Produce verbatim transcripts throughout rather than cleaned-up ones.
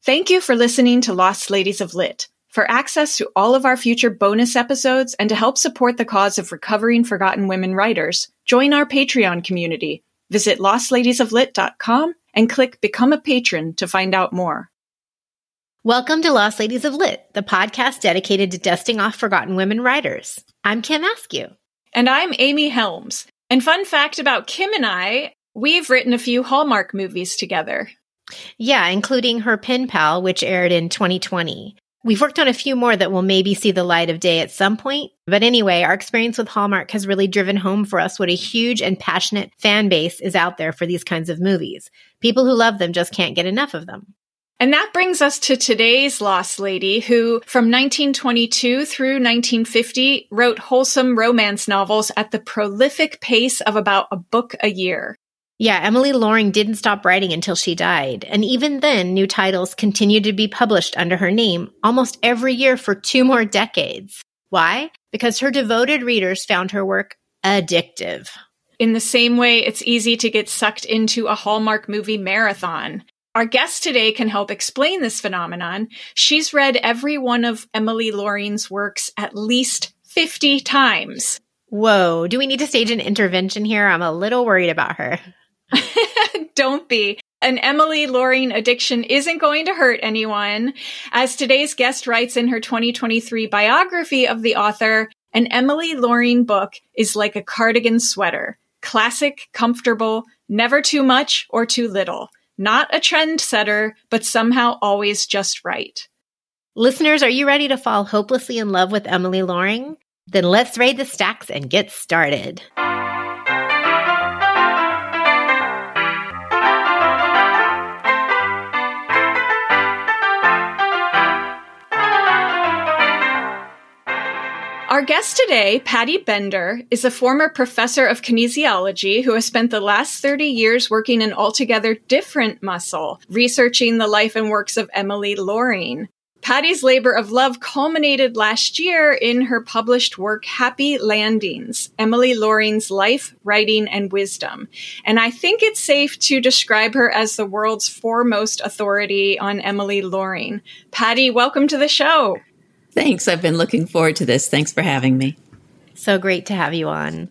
Thank you for listening to Lost Ladies of Lit. For access to all of our future bonus episodes and to help support the cause of recovering forgotten women writers, join our Patreon community. Visit lost ladies of lit dot com and click Become a Patron to find out more. Welcome to Lost Ladies of Lit, the podcast dedicated to dusting off forgotten women writers. I'm Kim Askew. And I'm Amy Helms. And fun fact about Kim and I, we've written a few Hallmark movies together. Yeah, including her pen pal, which aired in twenty twenty. We've worked on a few more that will maybe see the light of day at some point. But anyway, our experience with Hallmark has really driven home for us what a huge and passionate fan base is out there for these kinds of movies. People who love them just can't get enough of them. And that brings us to today's Lost Lady, who from nineteen twenty-two through nineteen fifty wrote wholesome romance novels at the prolific pace of about a book a year. Yeah, Emily Loring didn't stop writing until she died. And even then, new titles continued to be published under her name almost every year for two more decades. Why? Because her devoted readers found her work addictive. In the same way, it's easy to get sucked into a Hallmark movie marathon. Our guest today can help explain this phenomenon. She's read every one of Emily Loring's works at least fifty times. Whoa, do we need to stage an intervention here? I'm a little worried about her. Don't be. An Emily Loring addiction isn't going to hurt anyone. As today's guest writes in her twenty twenty-three biography of the author, an Emily Loring book is like a cardigan sweater. Classic, comfortable, never too much or too little. Not a trendsetter, but somehow always just right. Listeners, are you ready to fall hopelessly in love with Emily Loring? Then let's raid the stacks and get started. Our guest today, Patty Bender, is a former professor of kinesiology who has spent the last thirty years working an altogether different muscle, researching the life and works of Emily Loring. Patty's labor of love culminated last year in her published work, Happy Landings, Emily Loring's Life, Writing, and Wisdom. And I think it's safe to describe her as the world's foremost authority on Emily Loring. Patty, welcome to the show. Thanks. I've been looking forward to this. Thanks for having me. So great to have you on.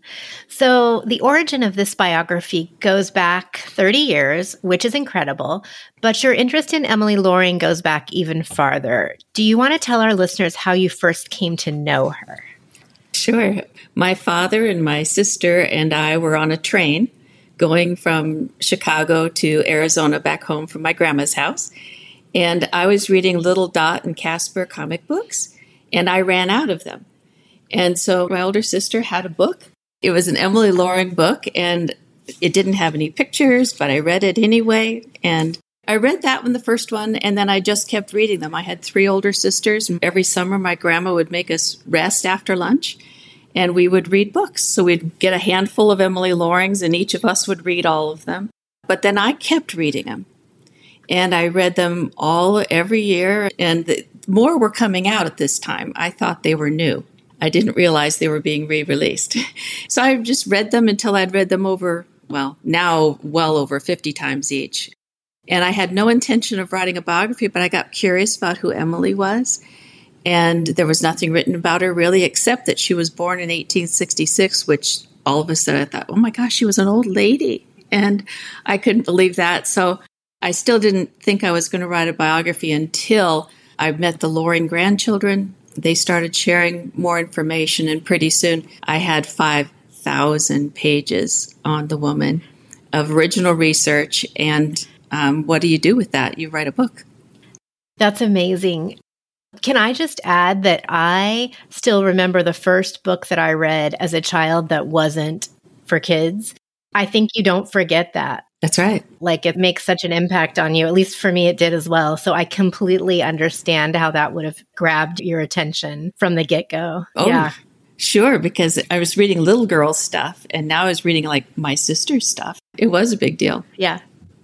So the origin of this biography goes back thirty years, which is incredible, but your interest in Emily Loring goes back even farther. Do you want to tell our listeners how you first came to know her? Sure. My father and my sister and I were on a train going from Chicago to Arizona back home from my grandma's house. And I was reading Little Dot and Casper comic books, and I ran out of them. And so my older sister had a book. It was an Emily Loring book, and it didn't have any pictures, but I read it anyway. And I read that one, the first one, and then I just kept reading them. I had three older sisters, and every summer my grandma would make us rest after lunch, and we would read books. So we'd get a handful of Emily Lorings, and each of us would read all of them. But then I kept reading them. And I read them all every year, and the, more were coming out at this time. I thought they were new. I didn't realize they were being re-released. So I just read them until I'd read them over, well, now well over fifty times each. And I had no intention of writing a biography, but I got curious about who Emily was. And there was nothing written about her really, except that she was born in eighteen sixty-six, which all of a sudden I thought, oh my gosh, she was an old lady. And I couldn't believe that. So I still didn't think I was going to write a biography until I met the Loring grandchildren. They started sharing more information, and pretty soon I had five thousand pages on the woman of original research. And um, what do you do with that? You write a book. That's amazing. Can I just add that I still remember the first book that I read as a child that wasn't for kids? I think you don't forget that. That's right. Like, it makes such an impact on you. At least for me, it did as well. So I completely understand how that would have grabbed your attention from the get-go. Oh, yeah. Sure, because I was reading little girl stuff, and now I was reading like my sister's stuff. It was a big deal. Yeah.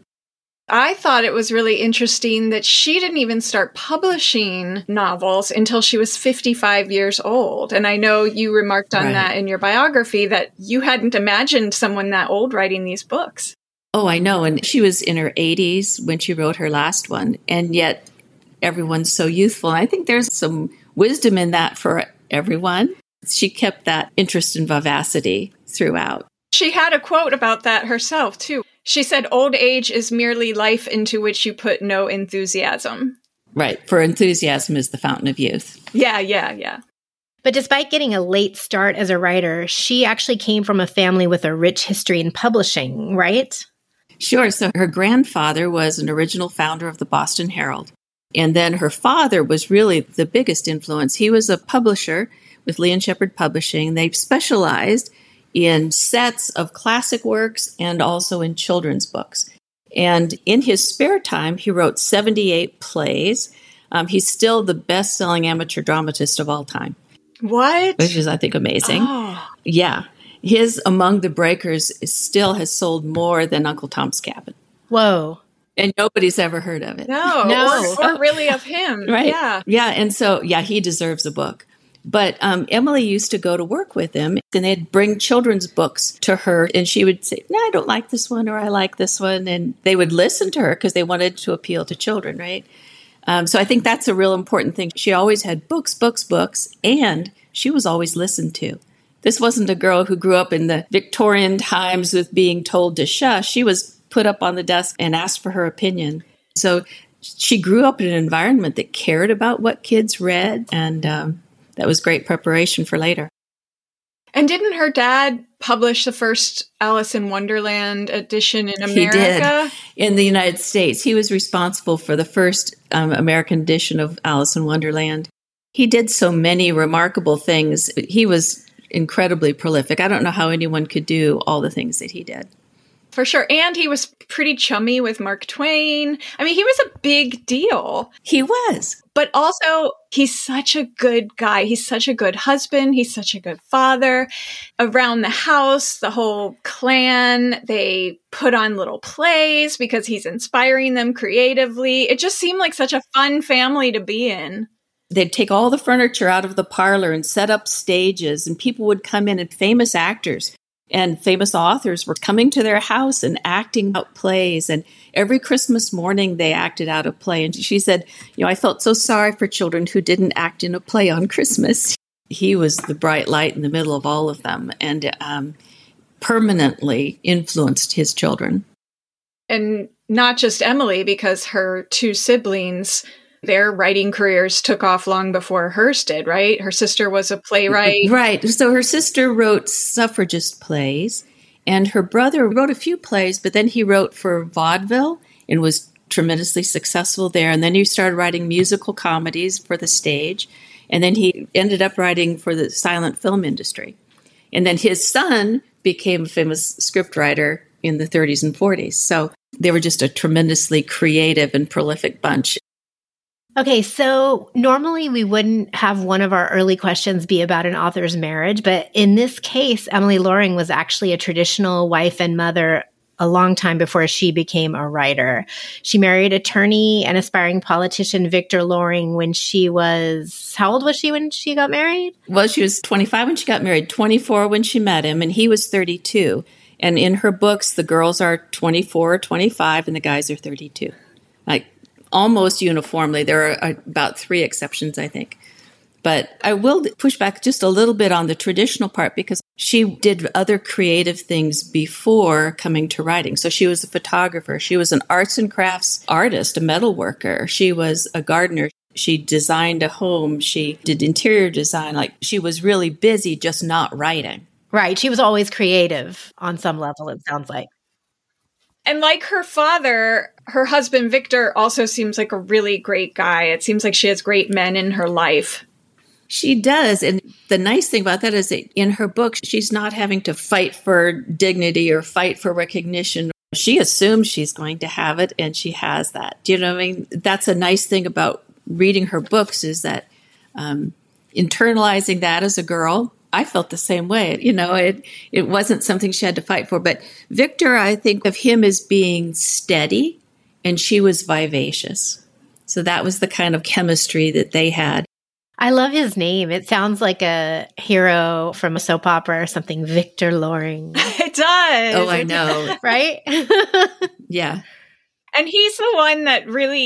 I thought it was really interesting that she didn't even start publishing novels until she was fifty-five years old. And I know you remarked on right. that in your biography, that you hadn't imagined someone that old writing these books. Oh, I know. And she was in her eighties when she wrote her last one. And yet everyone's so youthful. And I think there's some wisdom in that for everyone. She kept that interest and vivacity throughout. She had a quote about that herself, too. She said, "Old age is merely life into which you put no enthusiasm." Right. For enthusiasm is the fountain of youth. Yeah, yeah, yeah. But despite getting a late start as a writer, she actually came from a family with a rich history in publishing, right? Sure. So her grandfather was an original founder of the Boston Herald. And then her father was really the biggest influence. He was a publisher with Lee and Shepherd Publishing. They specialized in sets of classic works and also in children's books. And in his spare time, he wrote seventy-eight plays. Um, he's still the best-selling amateur dramatist of all time. What? Which is, I think, amazing. Oh. Yeah. His Among the Breakers is, still has sold more than Uncle Tom's Cabin. Whoa. And nobody's ever heard of it. No. No. Or, or really of him. Right. Yeah. Yeah. And so, yeah, he deserves a book. But um, Emily used to go to work with him, and they'd bring children's books to her, and she would say, "No, I don't like this one," or "I like this one." And they would listen to her because they wanted to appeal to children, right? Um, so I think that's a real important thing. She always had books, books, books, and she was always listened to. This wasn't a girl who grew up in the Victorian times with being told to shush. She was put up on the desk and asked for her opinion. So she grew up in an environment that cared about what kids read, and um, that was great preparation for later. And didn't her dad publish the first Alice in Wonderland edition in America? He did. In the United States. He was responsible for the first um, American edition of Alice in Wonderland. He did so many remarkable things. He was incredibly prolific. I don't know how anyone could do all the things that he did. For sure. And he was pretty chummy with Mark Twain. I mean, he was a big deal. He was. But also, he's such a good guy. He's such a good husband. He's such a good father. Around the house, the whole clan, they put on little plays because he's inspiring them creatively. It just seemed like such a fun family to be in. They'd take all the furniture out of the parlor and set up stages, and people would come in, and famous actors and famous authors were coming to their house and acting out plays. And every Christmas morning, they acted out a play. And she said, you know, I felt so sorry for children who didn't act in a play on Christmas. He was the bright light in the middle of all of them, and um, permanently influenced his children. And not just Emily, because her two siblings, their writing careers took off long before hers did, right? Her sister was a playwright. Right. So her sister wrote suffragist plays, and her brother wrote a few plays, but then he wrote for vaudeville and was tremendously successful there. And then he started writing musical comedies for the stage, and then he ended up writing for the silent film industry. And then his son became a famous scriptwriter in the thirties and forties. So they were just a tremendously creative and prolific bunch. Okay, so normally we wouldn't have one of our early questions be about an author's marriage, but in this case, Emily Loring was actually a traditional wife and mother a long time before she became a writer. She married attorney and aspiring politician Victor Loring when she was, how old was she when she got married? Well, she was twenty-five when she got married, twenty-four when she met him, and he was thirty-two. And in her books, the girls are twenty-four, twenty-five, and the guys are thirty-two. Like, almost uniformly. There are about three exceptions, I think. But I will push back just a little bit on the traditional part because she did other creative things before coming to writing. So she was a photographer. She was an arts and crafts artist, a metal worker. She was a gardener. She designed a home. She did interior design. Like, she was really busy, just not writing. Right. She was always creative on some level, it sounds like. And like her father, her husband, Victor, also seems like a really great guy. It seems like she has great men in her life. She does. And the nice thing about that is that in her book, she's not having to fight for dignity or fight for recognition. She assumes she's going to have it, and she has that. Do you know what I mean? That's a nice thing about reading her books is that um, internalizing that as a girl, I felt the same way. You know, it it wasn't something she had to fight for. But Victor, I think of him as being steady, and she was vivacious. So that was the kind of chemistry that they had. I love his name. It sounds like a hero from a soap opera or something, Victor Loring. It does. Oh, I know. Right? Yeah. And he's the one that really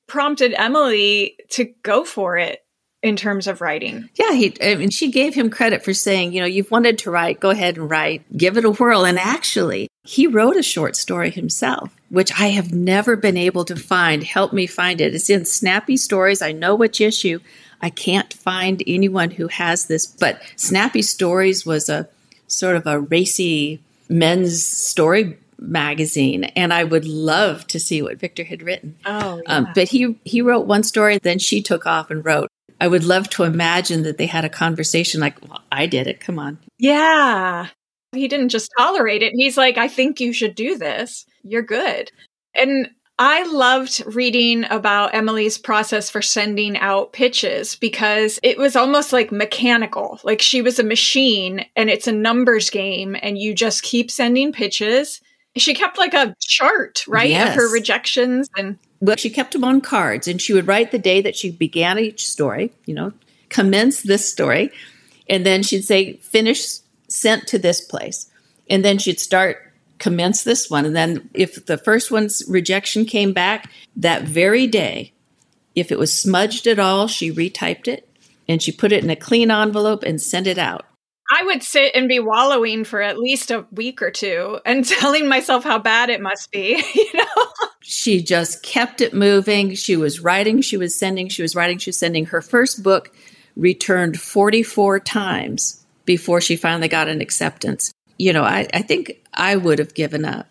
prompted Emily to go for it in terms of writing. Yeah, he, I mean, she gave him credit for saying, you know, you've wanted to write, go ahead and write, give it a whirl. And actually, he wrote a short story himself, which I have never been able to find. Help me find it. It's in Snappy Stories. I know which issue. I can't find anyone who has this, but Snappy Stories was a sort of a racy men's story magazine, and I would love to see what Victor had written. Oh, yeah. Um, but he he wrote one story, then she took off and wrote. I would love to imagine that they had a conversation like, well, I did it. Come on. Yeah. He didn't just tolerate it. He's like, I think you should do this. You're good. And I loved reading about Emily's process for sending out pitches because it was almost like mechanical. Like she was a machine and it's a numbers game and you just keep sending pitches. She kept like a chart, right, Yes. of her rejections. And Well, she kept them on cards, and she would write the day that she began each story, you know, commence this story, and then she'd say, finish, sent to this place. And then she'd start, commence this one. And then if the first one's rejection came back that very day, if it was smudged at all, she retyped it, and she put it in a clean envelope and sent it out. I would sit and be wallowing for at least a week or two and telling myself how bad it must be, you know? She just kept it moving. She was writing, she was sending, she was writing, she was sending. Her first book returned forty-four times before she finally got an acceptance. You know, I, I think I would have given up.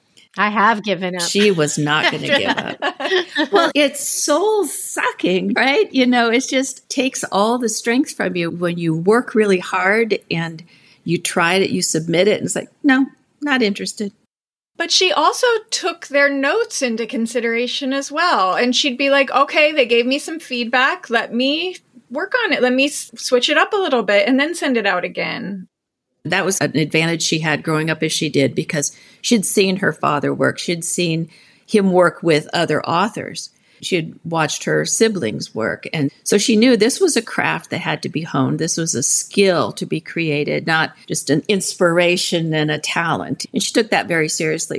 I have given up. She was not going to give up. Well, it's soul sucking, right? You know, it just takes all the strength from you when you work really hard and you try it, you submit it, and it's like, no, not interested. But she also took their notes into consideration as well. And she'd be like, okay, they gave me some feedback. Let me work on it. Let me s- switch it up a little bit and then send it out again. That was an advantage she had growing up as she did because she'd seen her father work. She'd seen him work with other authors. She had watched her siblings work. And so she knew this was a craft that had to be honed. This was a skill to be created, not just an inspiration and a talent. And she took that very seriously.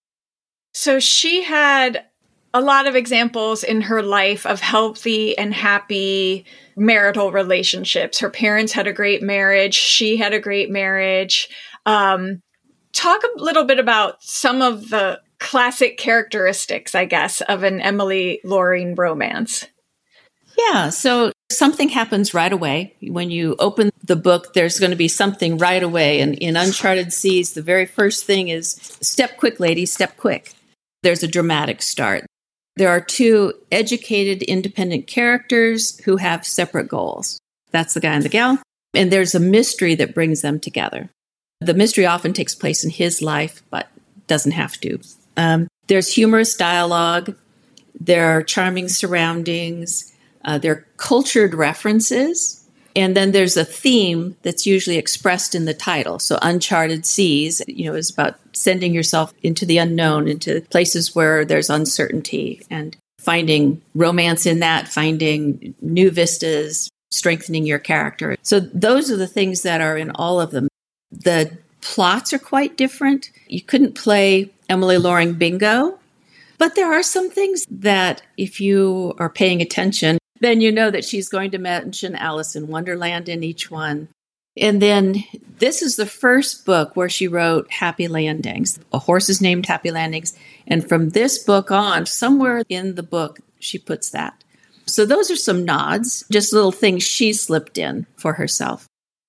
So she had a lot of examples in her life of healthy and happy marital relationships. Her parents had a great marriage. She had a great marriage. Um, talk a little bit about some of the classic characteristics, I guess, of an Emily Loring romance. Yeah, so something happens right away. When you open the book, there's going to be something right away. And in Uncharted Seas, the very first thing is, step quick, lady, step quick. There's a dramatic start. There are two educated, independent characters who have separate goals. That's the guy and the gal. And there's a mystery that brings them together. The mystery often takes place in his life, but doesn't have to. Um, there's humorous dialogue. There are charming surroundings. Uh, there are cultured references. And then there's a theme that's usually expressed in the title. So Uncharted Seas, you know, is about sending yourself into the unknown, into places where there's uncertainty and finding romance in that, finding new vistas, strengthening your character. So those are the things that are in all of them. The plots are quite different. You couldn't play Emily Loring bingo, but there are some things that if you are paying attention, then you know that she's going to mention Alice in Wonderland in each one. And then this is the first book where she wrote Happy Landings. A horse is named Happy Landings. And from this book on, somewhere in the book, she puts that. So those are some nods, just little things she slipped in for herself.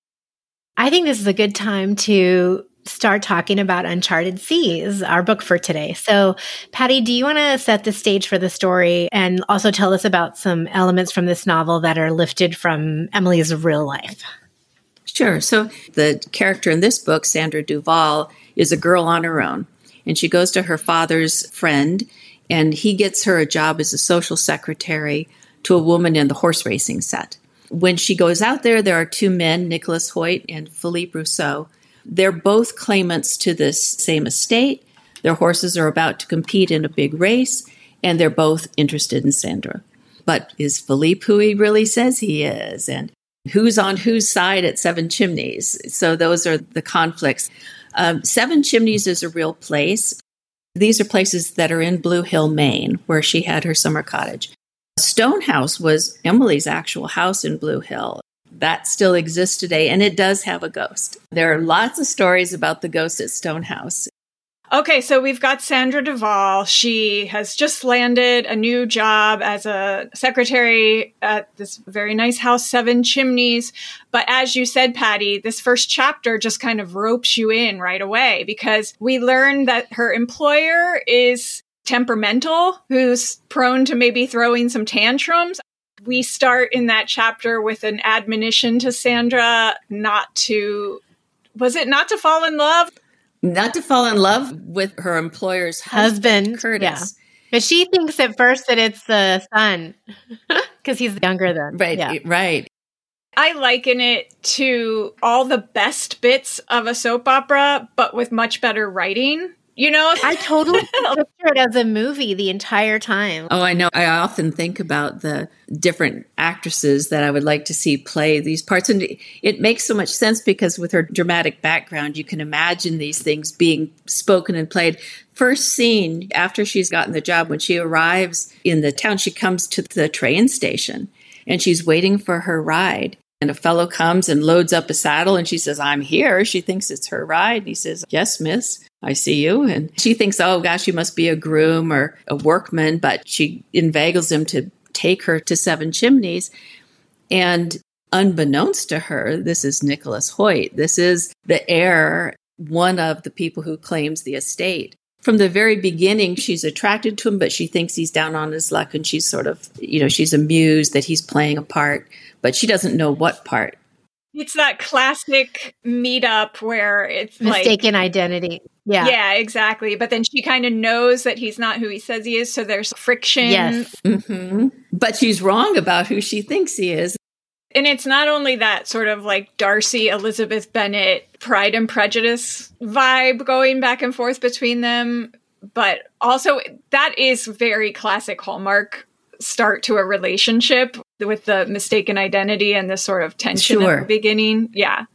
I think this is a good time to start talking about Uncharted Seas, our book for today. So, Patty, do you want to set the stage for the story and also tell us about some elements from this novel that are lifted from Emily's real life? Sure. So the character in this book, Sandra Duval, is a girl on her own. And she goes to her father's friend, and he gets her a job as a social secretary to a woman in the horse racing set. When she goes out there, there are two men, Nicholas Hoyt and Philippe Rousseau. They're both claimants to this same estate. Their horses are about to compete in a big race, and they're both interested in Sandra. But is Philippe who he really says he is? And who's on whose side at Seven Chimneys? So those are the conflicts. Um, Seven Chimneys is a real place. These are places that are in Blue Hill, Maine, where she had her summer cottage. Stonehouse was Emily's actual house in Blue Hill. That still exists today, and it does have a ghost. There are lots of stories about the ghost at Stonehouse. Okay, so we've got Sandra Duvall. She has just landed a new job as a secretary at this very nice house, Seven Chimneys. But as you said, Patty, this first chapter just kind of ropes you in right away because we learn that her employer is temperamental, who's prone to maybe throwing some tantrums. We start in that chapter with an admonition to Sandra not to, was it not to fall in love? Not to fall in love with her employer's husband, husband Curtis. Yeah. But she thinks at first that it's the son because he's younger than. Right, yeah. right. I liken it to all the best bits of a soap opera, but with much better writing. You know, I totally picture it as a movie the entire time. Oh, I know. I often think about the different actresses that I would like to see play these parts. And it makes so much sense because with her dramatic background, you can imagine these things being spoken and played. First scene after she's gotten the job, when she arrives in the town, she comes to the train station and she's waiting for her ride. And a fellow comes and loads up a saddle and she says, I'm here. She thinks it's her ride. And he says, yes, miss, I see you. And she thinks, oh, gosh, you must be a groom or a workman. But she inveigles him to take her to Seven Chimneys. And unbeknownst to her, this is Nicholas Hoyt. This is the heir, one of the people who claims the estate. From the very beginning, she's attracted to him, but she thinks he's down on his luck. And she's sort of, you know, she's amused that he's playing a part, but she doesn't know what part. It's that classic meetup where it's mistaken like, identity. Yeah. Yeah, exactly. But then she kind of knows that he's not who he says he is. So there's friction. Yes. Mm-hmm. But she's wrong about who she thinks he is. And it's not only that sort of like Darcy, Elizabeth Bennet, Pride and Prejudice vibe going back and forth between them, but also that is very classic Hallmark start to a relationship with the mistaken identity and the sort of tension sure. at the beginning. Yeah.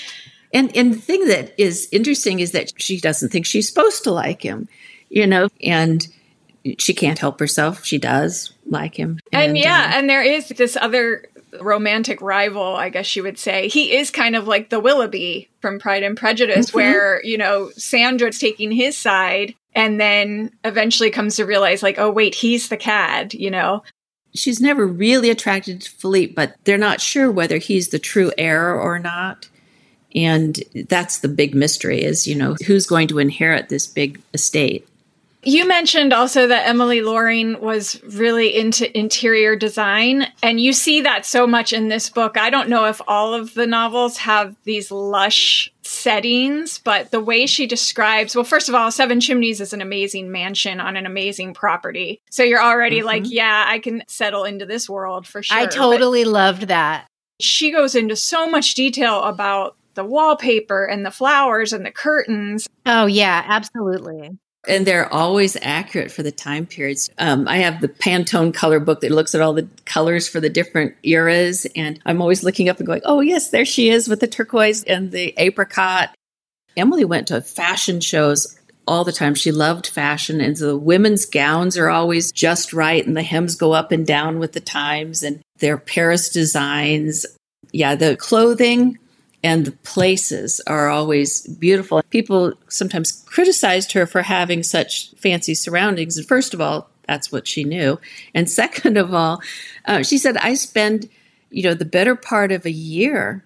And and the thing that is interesting is that she doesn't think she's supposed to like him, you know, and she can't help herself. She does like him. And, and yeah, uh, and there is this other romantic rival, I guess you would say. He is kind of like the Willoughby from Pride and Prejudice, mm-hmm. where, you know, Sandra's taking his side and then eventually comes to realize like, oh, wait, he's the cad, you know? She's never really attracted to Philippe, but they're not sure whether he's the true heir or not. And that's the big mystery is, you know, who's going to inherit this big estate. You mentioned also that Emily Loring was really into interior design, and you see that so much in this book. I don't know if all of the novels have these lush settings, but the way she describes, well, first of all, Seven Chimneys is an amazing mansion on an amazing property. So you're already mm-hmm. like, yeah, I can settle into this world for sure. I totally but loved that. She goes into so much detail about the wallpaper and the flowers and the curtains. Oh, yeah, absolutely. And they're always accurate for the time periods. Um, I have the Pantone color book that looks at all the colors for the different eras. And I'm always looking up and going, oh, yes, there she is with the turquoise and the apricot. Emily went to fashion shows all the time. She loved fashion. And so the women's gowns are always just right. And the hems go up and down with the times. And they're Paris designs. Yeah, the clothing and the places are always beautiful. People sometimes criticized her for having such fancy surroundings. And first of all, that's what she knew. And second of all, uh, she said, I spend, you know, the better part of a year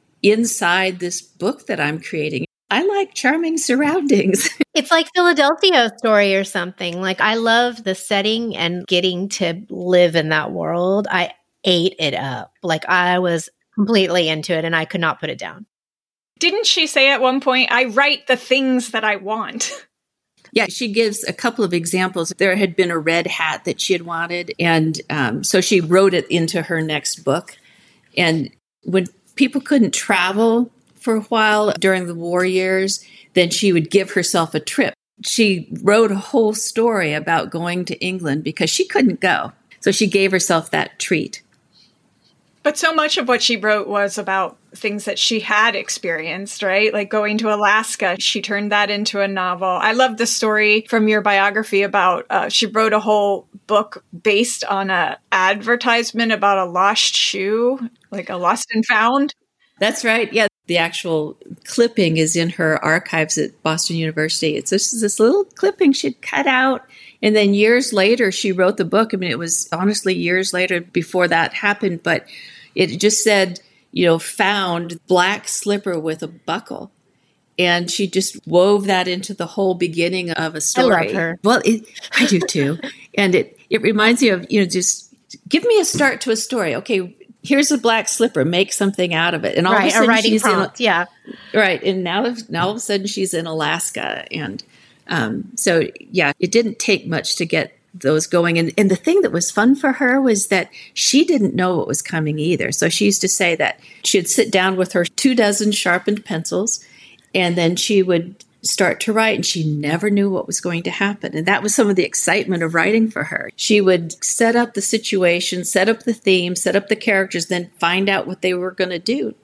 inside this book that I'm creating. I like charming surroundings. It's like Philadelphia Story or something. Like, I love the setting and getting to live in that world. I ate it up. Like, I was completely into it and I could not put it down. Didn't she say at one point, I write the things that I want? Yeah, she gives a couple of examples. There had been a red hat that she had wanted, and um, so she wrote it into her next book. And when people couldn't travel for a while during the war years, then she would give herself a trip. She wrote a whole story about going to England because she couldn't go. So she gave herself that treat. But so much of what she wrote was about things that she had experienced, right? Like going to Alaska, she turned that into a novel. I love the story from your biography about, uh, she wrote a whole book based on a advertisement about a lost shoe, like a lost and found. That's right. Yeah. The actual clipping is in her archives at Boston University. It's just this little clipping she'd cut out. And then years later, she wrote the book. I mean, it was honestly years later before that happened, but it just said, you know, found black slipper with a buckle. And she just wove that into the whole beginning of a story. I love her. Well, it, I do too. And it, it reminds me of, you know, just give me a start to a story. Okay, here's a black slipper, make something out of it. And all right, of a sudden a writing she's prompt, in, yeah. Right. And now, now all of a sudden she's in Alaska. And um, so, yeah, it didn't take much to get those going. And, and the thing that was fun for her was that she didn't know what was coming either. So she used to say that she'd sit down with her two dozen sharpened pencils, and then she would start to write, and she never knew what was going to happen. And that was some of the excitement of writing for her. She would set up the situation, set up the theme, set up the characters, then find out what they were going to do.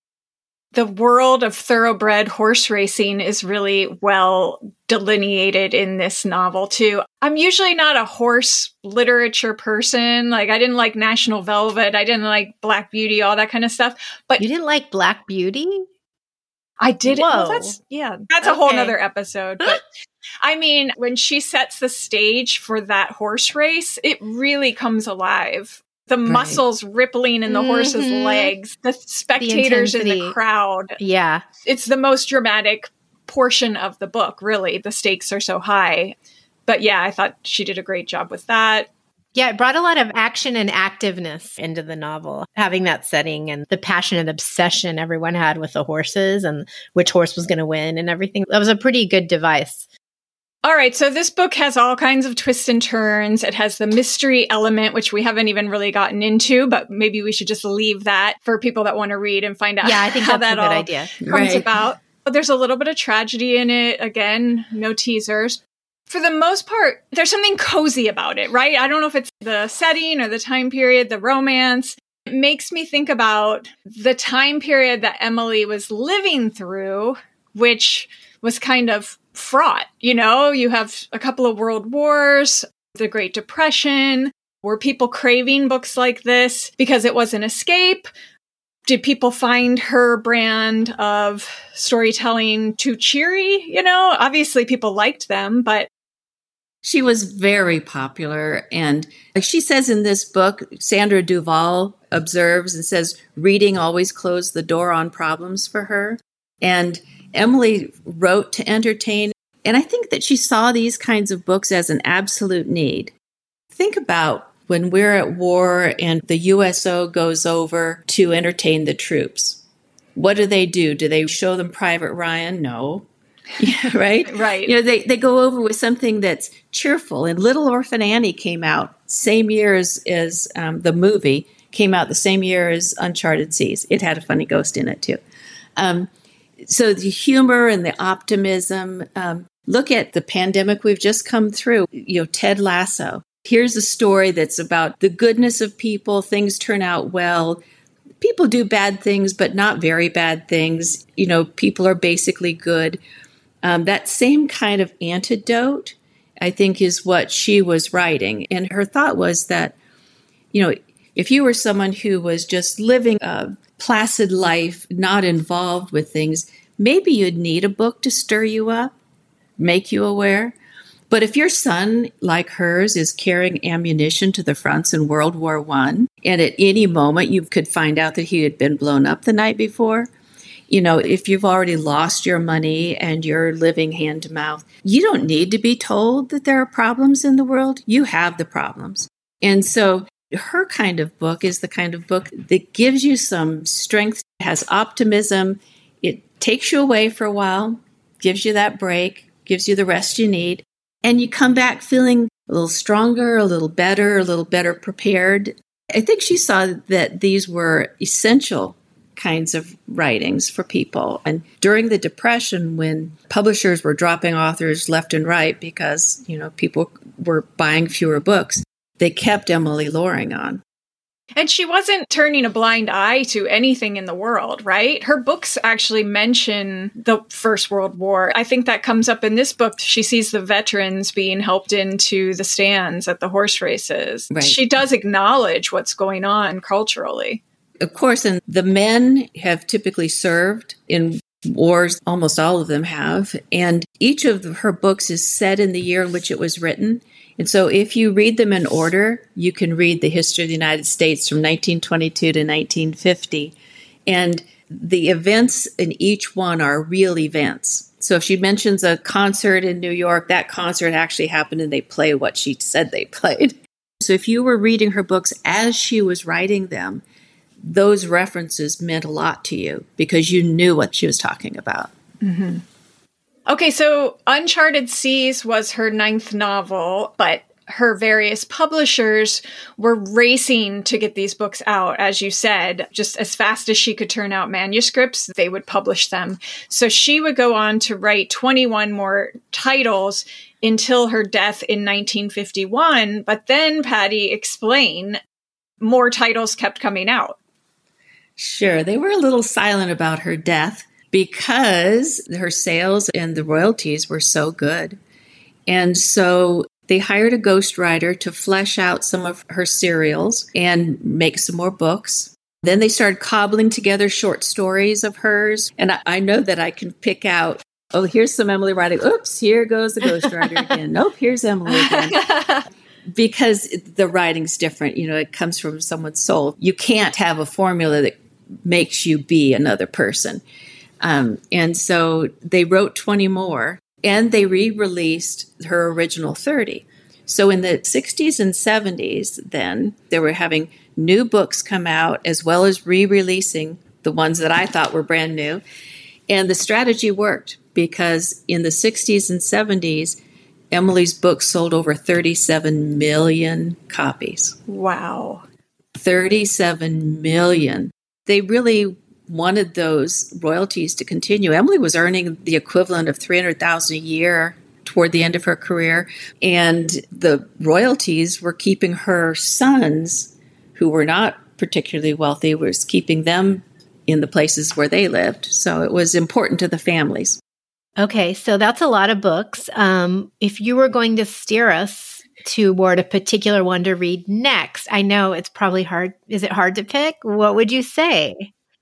The world of thoroughbred horse racing is really well delineated in this novel, too. I'm usually not a horse literature person. Like, I didn't like National Velvet. I didn't like Black Beauty, all that kind of stuff. But you didn't like Black Beauty? I did. Whoa. Well, that's, yeah, that's okay. a whole nother episode. But I mean, when she sets the stage for that horse race, it really comes alive. The right. muscles rippling in the mm-hmm. horse's legs, the spectators the in the crowd. Yeah. It's the most dramatic portion of the book, really. The stakes are so high. But yeah, I thought she did a great job with that. Yeah, it brought a lot of action and activeness into the novel, having that setting and the passion and obsession everyone had with the horses and which horse was going to win and everything. That was a pretty good device. All right, so this book has all kinds of twists and turns. It has the mystery element, which we haven't even really gotten into, but maybe we should just leave that for people that want to read and find out yeah, I think how that's that a good all idea. comes right. about. But there's a little bit of tragedy in it. Again, no teasers. For the most part, there's something cozy about it, right? I don't know if it's the setting or the time period, the romance. It makes me think about the time period that Emily was living through, which was kind of fraught. You know, you have a couple of world wars, the Great Depression. Were people craving books like this because it was an escape? Did people find her brand of storytelling too cheery? You know, obviously people liked them, but she was very popular. And like she says in this book, Sandra Duvall observes and says, reading always closed the door on problems for her. And Emily wrote to entertain. And I think that she saw these kinds of books as an absolute need. Think about when we're at war and the U S O goes over to entertain the troops. What do they do? Do they show them Private Ryan? No. Yeah, right? Right. You know, they, they go over with something that's cheerful. And Little Orphan Annie came out same year as, as um, the movie, came out the same year as Uncharted Seas. It had a funny ghost in it, too. Um, so the humor and the optimism. Um, look at the pandemic we've just come through. You know, Ted Lasso. Here's a story that's about the goodness of people. Things turn out well. People do bad things, but not very bad things. You know, people are basically good. Um, that same kind of antidote, I think, is what she was writing. And her thought was that, you know, if you were someone who was just living a placid life, not involved with things, maybe you'd need a book to stir you up, make you aware. But if your son, like hers, is carrying ammunition to the fronts in World War One, and at any moment you could find out that he had been blown up the night before, you know, if you've already lost your money and you're living hand to mouth, you don't need to be told that there are problems in the world. You have the problems. And so her kind of book is the kind of book that gives you some strength, has optimism. It takes you away for a while, gives you that break, gives you the rest you need. And you come back feeling a little stronger, a little better, a little better prepared. I think she saw that these were essential kinds of writings for people. And during the Depression, when publishers were dropping authors left and right because, you know, people were buying fewer books, they kept Emily Loring on. And she wasn't turning a blind eye to anything in the world, right? Her books actually mention the First World War. I think that comes up in this book. She sees the veterans being helped into the stands at the horse races. Right. She does acknowledge what's going on culturally. Of course, and the men have typically served in wars, almost all of them have, and each of her books is set in the year in which it was written. And so if you read them in order, you can read the history of the United States from nineteen twenty-two to nineteen fifty. And the events in each one are real events. So if she mentions a concert in New York, that concert actually happened and they play what she said they played. So if you were reading her books as she was writing them, those references meant a lot to you because you knew what she was talking about. Mm-hmm. Okay, so Uncharted Seas was her ninth novel, but her various publishers were racing to get these books out. As you said, just as fast as she could turn out manuscripts, they would publish them. So she would go on to write twenty-one more titles until her death in nineteen fifty-one. But then, Patty, explain, more titles kept coming out. Sure, they were a little silent about her death, because her sales and the royalties were so good. And so they hired a ghostwriter to flesh out some of her serials and make some more books. Then they started cobbling together short stories of hers. And I, I know that I can pick out, oh, here's some Emily writing. Oops, here goes the ghostwriter again. Nope, here's Emily again. Because the writing's different. You know, it comes from someone's soul. You can't have a formula that makes you be another person. Um, and so they wrote twenty more, and they re-released her original thirty. So in the sixties and seventies, then, they were having new books come out, as well as re-releasing the ones that I thought were brand new. And the strategy worked, because in the sixties and seventies, Emily's books sold over thirty-seven million copies. Wow. thirty-seven million. They really wanted those royalties to continue. Emily was earning the equivalent of three hundred thousand dollars a year toward the end of her career, and the royalties were keeping her sons, who were not particularly wealthy, was keeping them in the places where they lived. So it was important to the families. Okay, so that's a lot of books. Um, if you were going to steer us toward a particular one to read next, I know it's probably hard. Is it hard to pick? What would you say?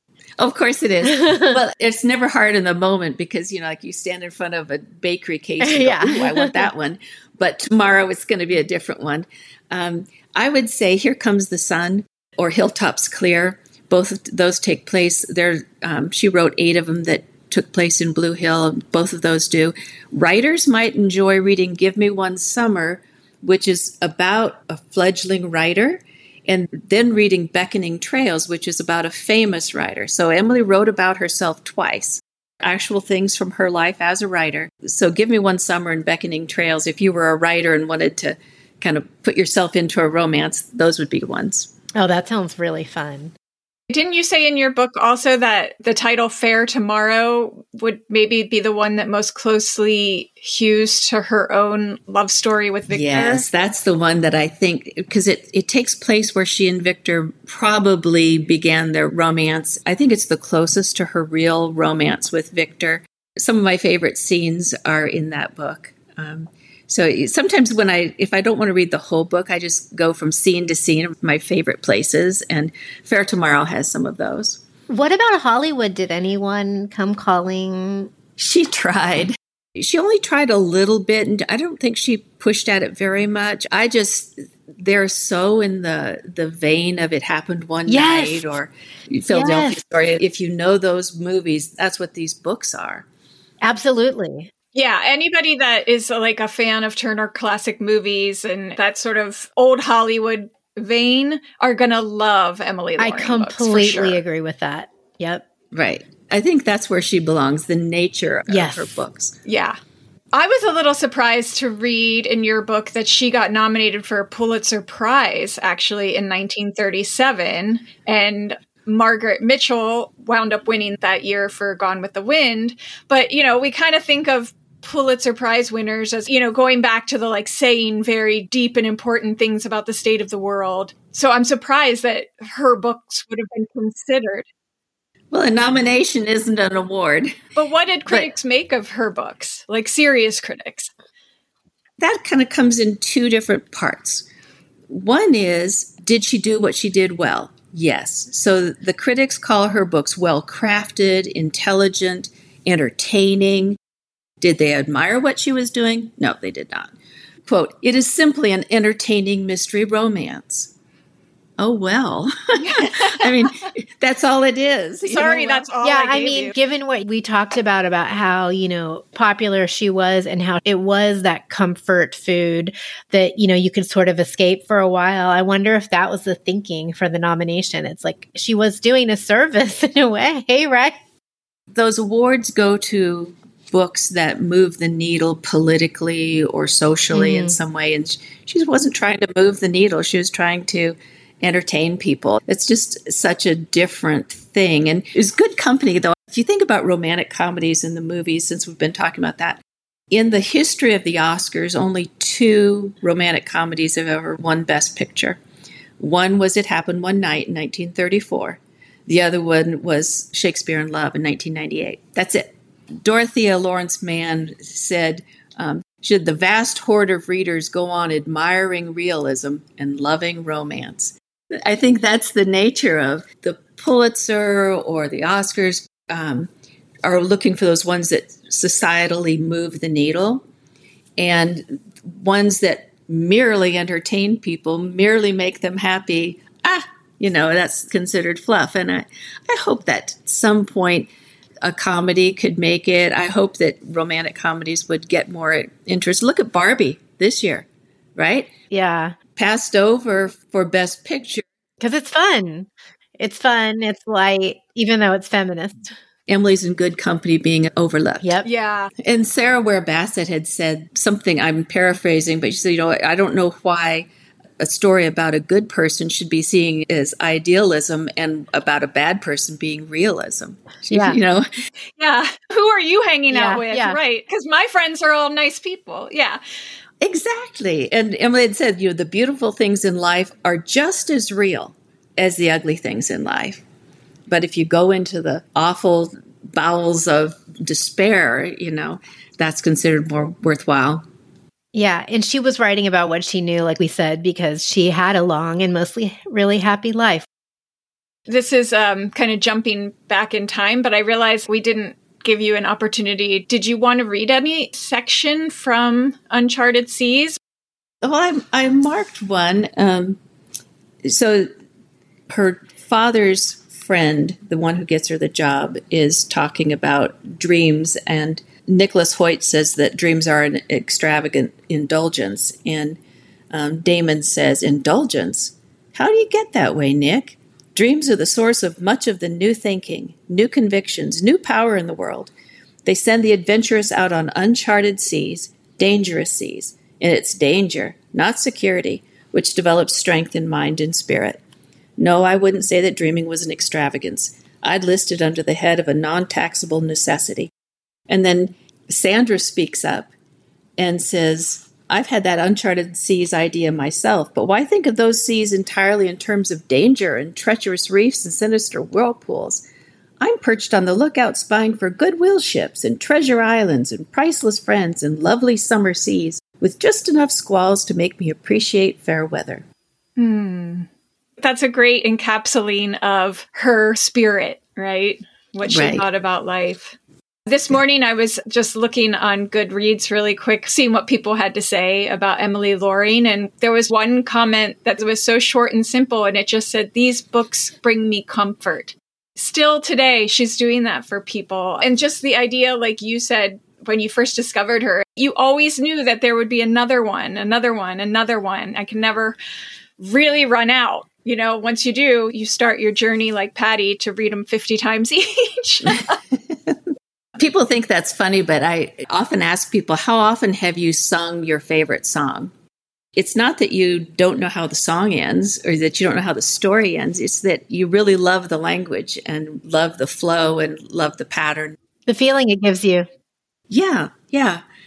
Of course it is. Well, it's never hard in the moment because, you know, like you stand in front of a bakery case and go, yeah. ooh, I want that one. But tomorrow it's going to be a different one. Um, I would say Here Comes the Sun or Hilltops Clear. Both of those take place there. Um, she wrote eight of them that took place in Blue Hill. Both of those do. Writers might enjoy reading Give Me One Summer, which is about a fledgling writer, and then reading Beckoning Trails, which is about a famous writer. So Emily wrote about herself twice, actual things from her life as a writer. So Give Me One Summer and Beckoning Trails, if you were a writer and wanted to kind of put yourself into a romance, those would be ones. Oh, that sounds really fun. Didn't you say in your book also that the title Fair Tomorrow would maybe be the one that most closely hews to her own love story with Victor? Yes, that's the one that I think, because it, it takes place where she and Victor probably began their romance. I think it's the closest to her real romance with Victor. Some of my favorite scenes are in that book. Um, So sometimes when I, if I don't want to read the whole book, I just go from scene to scene of my favorite places, and Fair Tomorrow has some of those. What about Hollywood? Did anyone come calling? She tried. She only tried a little bit, and I don't think she pushed at it very much. I just, they're so in the, the vein of It Happened One Yes. Night or Philadelphia Yes. Story. If you know those movies, that's what these books are. Absolutely. Yeah, anybody that is like a fan of Turner Classic Movies and that sort of old Hollywood vein are going to love Emily Loring I completely books, for sure. agree with that. Yep. Right. I think that's where she belongs, the nature of Yes. her books. Yeah. I was a little surprised to read in your book that she got nominated for a Pulitzer Prize, actually, in nineteen thirty-seven. And Margaret Mitchell wound up winning that year for Gone with the Wind. But, you know, we kind of think of Pulitzer Prize winners as, you know, going back to the like saying very deep and important things about the state of the world. So I'm surprised that her books would have been considered. Well, a nomination isn't an award. But what did critics but, make of her books? Like serious critics? That kind of comes in two different parts. One is, did she do what she did well? Yes. So the critics call her books well-crafted, intelligent, entertaining. Did they admire what she was doing? No, they did not. Quote, "It is simply an entertaining mystery romance." Oh, well. I mean, that's all it is. Sorry, you know? that's all yeah, I I gave mean, you. Given what we talked about, about how, you know, popular she was and how it was that comfort food that, you know, you could sort of escape for a while. I wonder if that was the thinking for the nomination. It's like she was doing a service in a way, right? Those awards go to books that move the needle politically or socially mm-hmm. in some way. And she wasn't trying to move the needle. She was trying to entertain people. It's just such a different thing. And it's good company, though. If you think about romantic comedies in the movies, since we've been talking about that, in the history of the Oscars, only two romantic comedies have ever won Best Picture. One was It Happened One Night in nineteen thirty-four. The other one was Shakespeare in Love in nineteen ninety-eight. That's it. Dorothea Lawrence Mann said, um, should the vast horde of readers go on admiring realism and loving romance? I think that's the nature of the Pulitzer or the Oscars um, are looking for those ones that societally move the needle, and ones that merely entertain people, merely make them happy. Ah, you know, that's considered fluff. And I, I hope that at some point a comedy could make it. I hope that romantic comedies would get more interest. Look at Barbie this year, right? Yeah. Passed over for Best Picture. Because it's fun. It's fun. It's light, even though it's feminist. Emily's in Good Company being overlooked. Yep. Yeah. And Sarah Ware Bassett had said something, I'm paraphrasing, but she said, you know, I don't know why a story about a good person should be seen as idealism and about a bad person being realism. She, yeah. You know? Yeah. Who are you hanging yeah, out with? Yeah. Right. Because my friends are all nice people. Yeah. Exactly. And Emily had said, you know, the beautiful things in life are just as real as the ugly things in life. But if you go into the awful bowels of despair, you know, that's considered more worthwhile. Yeah. And she was writing about what she knew, like we said, because she had a long and mostly really happy life. This is um, kind of jumping back in time, but I realized we didn't give you an opportunity. Did you want to read any section from Uncharted Seas? Well, I, I marked one. Um, so her father's friend, the one who gets her the job, is talking about dreams. And Nicholas Hoyt says that dreams are an extravagant indulgence. And um, Damon says, indulgence? How do you get that way, Nick? Dreams are the source of much of the new thinking, new convictions, new power in the world. They send the adventurous out on uncharted seas, dangerous seas, and it's danger, not security, which develops strength in mind and spirit. No, I wouldn't say that dreaming was an extravagance. I'd list it under the head of a non-taxable necessity. And then Sandra speaks up and says, I've had that uncharted seas idea myself, but why think of those seas entirely in terms of danger and treacherous reefs and sinister whirlpools? I'm perched on the lookout spying for goodwill ships and treasure islands and priceless friends and lovely summer seas with just enough squalls to make me appreciate fair weather. Hmm. That's a great encapsulating of her spirit, right? What she right. thought about life. This morning, I was just looking on Goodreads really quick, seeing what people had to say about Emily Loring. And there was one comment that was so short and simple, and it just said, these books bring me comfort. Still today, she's doing that for people. And just the idea, like you said, when you first discovered her, you always knew that there would be another one, another one, another one. I can never really run out. You know, once you do, you start your journey like Patty to read them fifty times each. People think that's funny, but I often ask people, how often have you sung your favorite song? It's not that you don't know how the song ends or that you don't know how the story ends. It's that you really love the language and love the flow and love the pattern. The feeling it gives you. Yeah, yeah.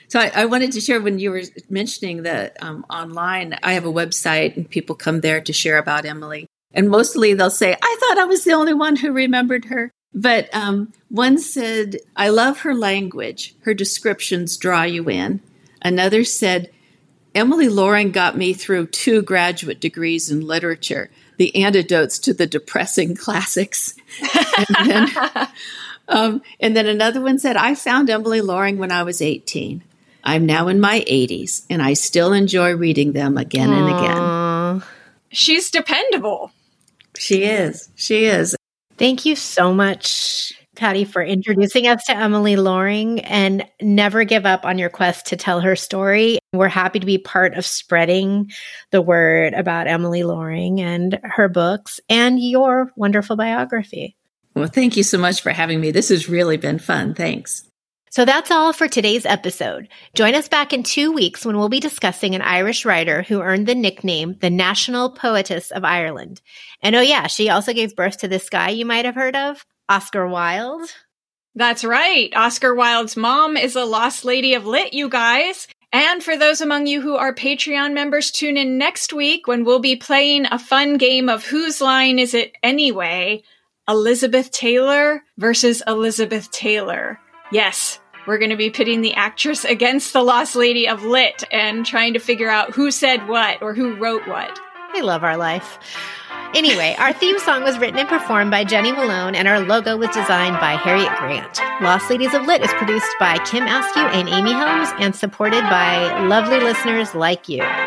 So I, I wanted to share when you were mentioning that um, online, I have a website and people come there to share about Emily. And mostly they'll say, I thought I was the only one who remembered her. But um, one said, I love her language. Her descriptions draw you in. Another said, Emily Loring got me through two graduate degrees in literature, the antidotes to the depressing classics. and, then, um, and then another one said, I found Emily Loring when I was eighteen. I'm now in my eighties, and I still enjoy reading them again and again. She's dependable. She is. She is. Thank you so much, Patty, for introducing us to Emily Loring, and never give up on your quest to tell her story. We're happy to be part of spreading the word about Emily Loring and her books and your wonderful biography. Well, thank you so much for having me. This has really been fun. Thanks. So that's all for today's episode. Join us back in two weeks when we'll be discussing an Irish writer who earned the nickname the National Poetess of Ireland. And oh yeah, she also gave birth to this guy you might have heard of, Oscar Wilde. That's right. Oscar Wilde's mom is a lost lady of lit, you guys. And for those among you who are Patreon members, tune in next week when we'll be playing a fun game of Whose Line Is It Anyway? Elizabeth Taylor versus Elizabeth Taylor. Yes. We're going to be pitting the actress against the lost lady of lit and trying to figure out who said what or who wrote what. I love our life. Anyway, our theme song was written and performed by Jenny Malone, and our logo was designed by Harriet Grant. Lost Ladies of Lit is produced by Kim Askew and Amy Helms and supported by lovely listeners like you.